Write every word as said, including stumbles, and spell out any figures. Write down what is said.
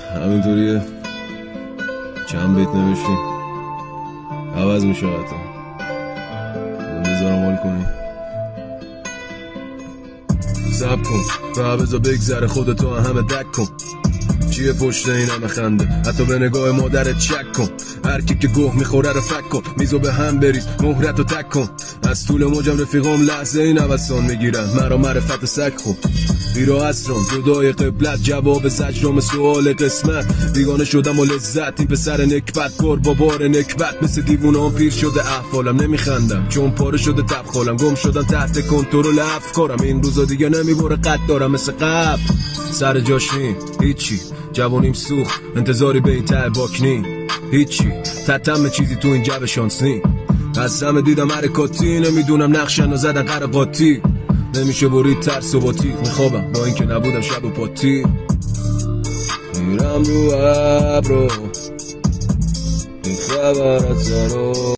همینطوریه چند بیت نوشتیم عوض میشه حتی بذارم حال کنی سب کن و بذار بگذره خودتو همه دک کن چیه پشت این همه خنده حتی به نگاه مادرت چک کن هر کی که گوه میخوره رو فک کن میزو به هم بریز مهرتو تک کن از طول موجم رفیقام لحظه این نوستان میگیرن مرا معرفت سک کن بیرا اسران جدای قبلت جواب زجرام سوال قسمت بیگانه شدم و لذت این پسر نکبت بار با بار نکبت مثل دیوونان پیر شده احوالم نمیخندم چون پاره شده تبخالم گم شدم تحت کنترل افکارم این روزا دیگه نمیباره قد دارم مثل قبل سر جاش نیم هیچی جوانیم سوخت انتظاری به این ته باکنی هیچی تتم چیزی تو این جو شانس نی از همه دیدم حرکاتی نمیدونم نقشن و زدن قرقاتی نمیشه برید ترس و باتی میخوابم با اینکه نبودم شب و پاتی میرم رو ابرو این خبر از زارو